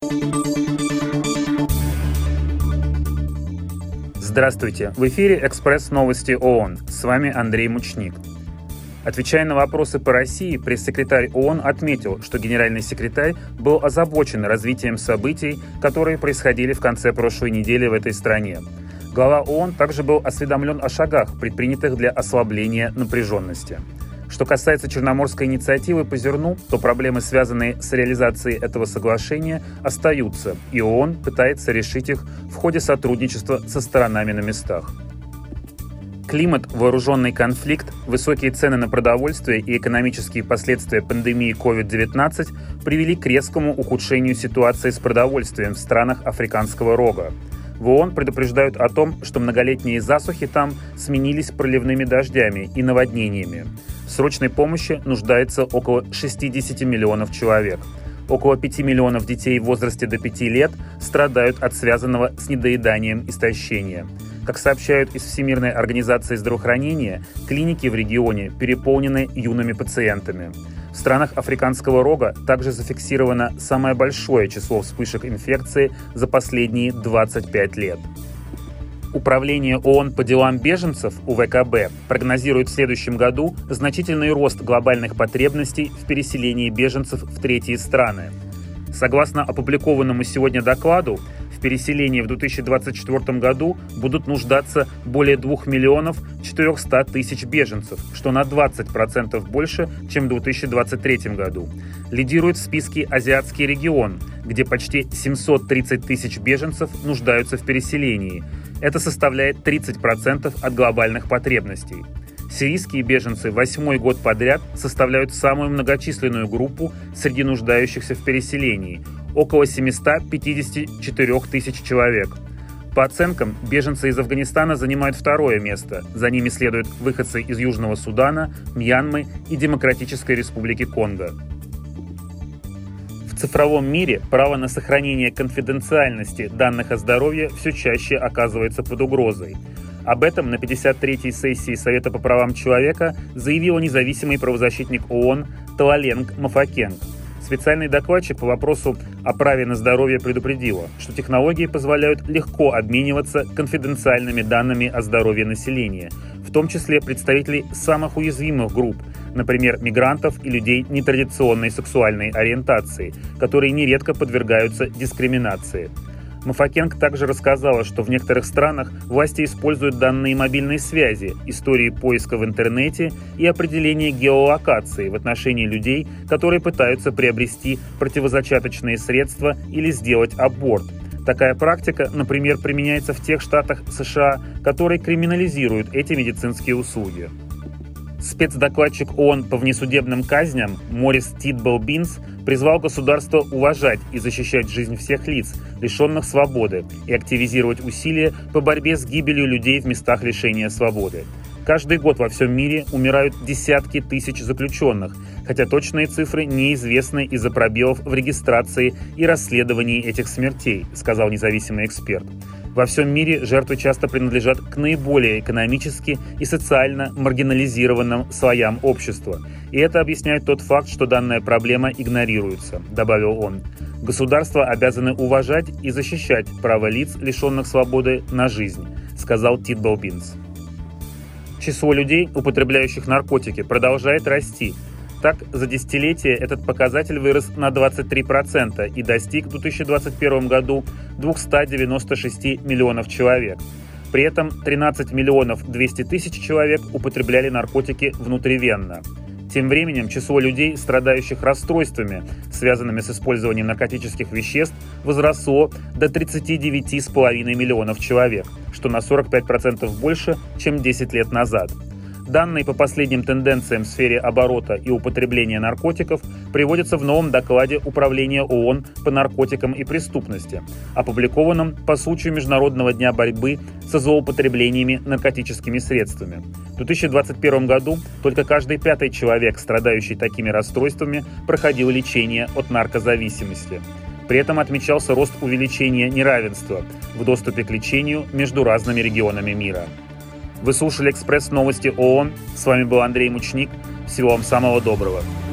Здравствуйте! В эфире «Экспресс-новости ООН». С вами Андрей Мучник. Отвечая на вопросы по России, пресс-секретарь ООН отметил, что генеральный секретарь был озабочен развитием событий, которые происходили в конце прошлой недели в этой стране. Глава ООН также был осведомлен о шагах, предпринятых для ослабления напряженности. Что касается Черноморской инициативы по зерну, то проблемы, связанные с реализацией этого соглашения, остаются, и ООН пытается решить их в ходе сотрудничества со сторонами на местах. Климат, вооруженный конфликт, высокие цены на продовольствие и экономические последствия пандемии COVID-19 привели к резкому ухудшению ситуации с продовольствием в странах Африканского рога. В ООН предупреждают о том, что многолетние засухи там сменились проливными дождями и наводнениями. В срочной помощи нуждается около 60 миллионов человек. Около 5 миллионов детей в возрасте до 5 лет страдают от связанного с недоеданием истощения. Как сообщают из Всемирной организации здравоохранения, клиники в регионе переполнены юными пациентами. В странах Африканского рога также зафиксировано самое большое число вспышек инфекции за последние 25 лет. Управление ООН по делам беженцев, УВКБ, прогнозирует в следующем году значительный рост глобальных потребностей в переселении беженцев в третьи страны. Согласно опубликованному сегодня докладу, в переселении в 2024 году будут нуждаться более 2 миллионов 400 тысяч беженцев, что на 20% больше, чем в 2023 году. Лидирует в списке азиатский регион, где почти 730 тысяч беженцев нуждаются в переселении. Это составляет 30% от глобальных потребностей. Сирийские беженцы 8-й год подряд составляют самую многочисленную группу среди нуждающихся в переселении – около 754 тысяч человек. По оценкам, беженцы из Афганистана занимают второе место. За ними следуют выходцы из Южного Судана, Мьянмы и Демократической Республики Конго. В цифровом мире право на сохранение конфиденциальности данных о здоровье все чаще оказывается под угрозой. Об этом на 53-й сессии Совета по правам человека заявил независимый правозащитник ООН Талаленг Мафакенг. Специальный докладчик по вопросу о праве на здоровье предупредила, что технологии позволяют легко обмениваться конфиденциальными данными о здоровье населения, в том числе представителей самых уязвимых групп, например, мигрантов и людей нетрадиционной сексуальной ориентации, которые нередко подвергаются дискриминации. Мафакенг также рассказала, что в некоторых странах власти используют данные мобильной связи, истории поиска в интернете и определение геолокации в отношении людей, которые пытаются приобрести противозачаточные средства или сделать аборт. Такая практика, например, применяется в тех штатах США, которые криминализируют эти медицинские услуги. Спецдокладчик ООН по внесудебным казням Морис Титбл-Бинс призвал государство уважать и защищать жизнь всех лиц, лишенных свободы, и активизировать усилия по борьбе с гибелью людей в местах лишения свободы. Каждый год во всем мире умирают десятки тысяч заключенных, хотя точные цифры неизвестны из-за пробелов в регистрации и расследовании этих смертей, сказал независимый эксперт. Во всем мире жертвы часто принадлежат к наиболее экономически и социально маргинализированным слоям общества. И это объясняет тот факт, что данная проблема игнорируется, добавил он. Государства обязаны уважать и защищать право лиц, лишенных свободы, на жизнь, сказал Титбл-Бинс. Число людей, употребляющих наркотики, продолжает расти. Так, за десятилетие этот показатель вырос на 23% и достиг в 2021 году 296 миллионов человек. При этом 13 миллионов 200 тысяч человек употребляли наркотики внутривенно. Тем временем число людей, страдающих расстройствами, связанными с использованием наркотических веществ, возросло до 39,5 миллионов человек, что на 45% больше, чем 10 лет назад. Данные по последним тенденциям в сфере оборота и употребления наркотиков приводятся в новом докладе Управления ООН по наркотикам и преступности, опубликованном по случаю Международного дня борьбы со злоупотреблениями наркотическими средствами. В 2021 году только каждый пятый человек, страдающий такими расстройствами, проходил лечение от наркозависимости. При этом отмечался рост увеличения неравенства в доступе к лечению между разными регионами мира. Вы слушали «Экспресс-новости ООН». С вами был Андрей Мучник. Всего вам самого доброго.